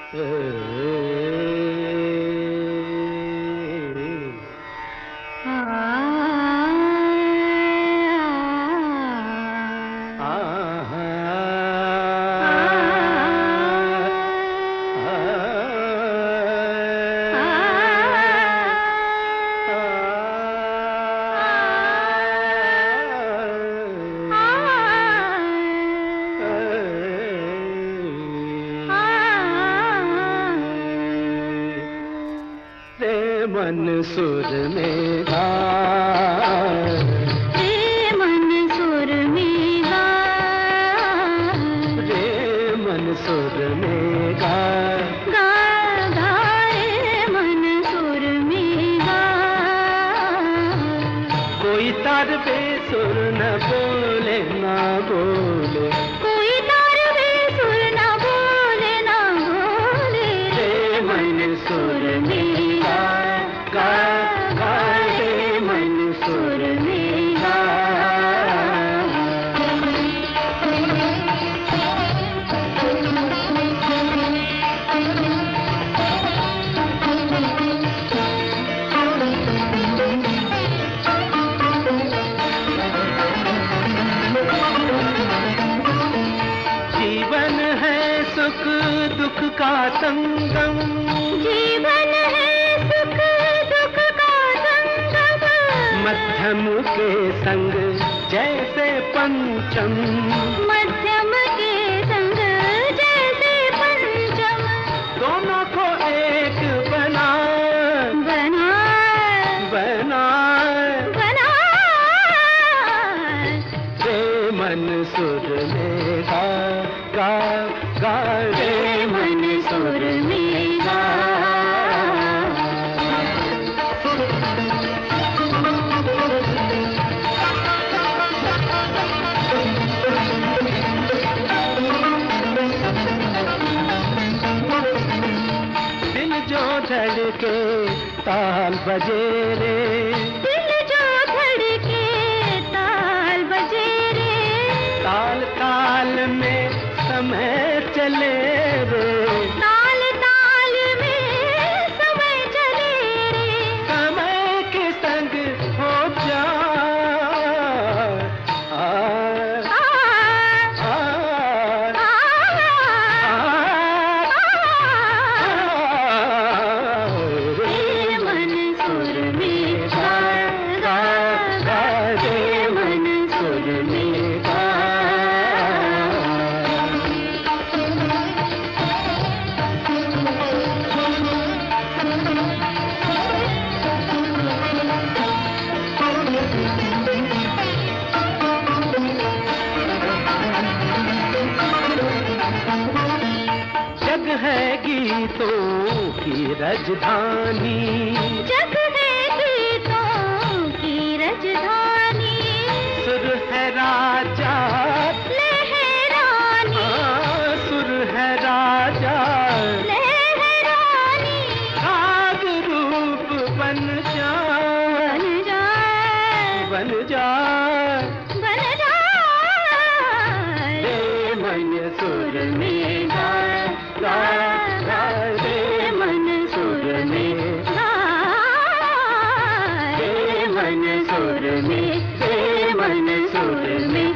मन सुर में गा, रे मन सुर में गा, रे मन सुर में गा, गा गा रे मन सुर में गा। कोई तार बेसुर न बोले ना बोले, कोई तार बेसुर न बोले ना बोले, रे मन सुर में गा, गा गा रे मन सुर में गा। जीवन है सुख दुख का संगम, जीवन है सुख दुख का संगम, मध्यम के संग जैसे पंचम, मध्यम के संग जैसे पंचम, दोनों को एक बना बना बना बना, रे मन सुर में गा, गा गा रे मन सुर में गा। दिल जो धड़के ताल बजे रे, दिल जो धड़के ताल बजे रे, ताल ताल में समय चले रे, ताल ताल में समय चले रे, समय के संग हो जा रे मन सुर में गा, गा गा रे मन सुर में गा। जग है गीतों की राजधानी, जग है गीतों की राजधानी, सुर है राजा लहरानी, सुर है राजा लहरानी, राग रूप बन जा, बन जा बन जा बन जा, रे मन सुर में गा, गा गा रे मन सुर में गा, रे मन सुर में, रे मन सुर में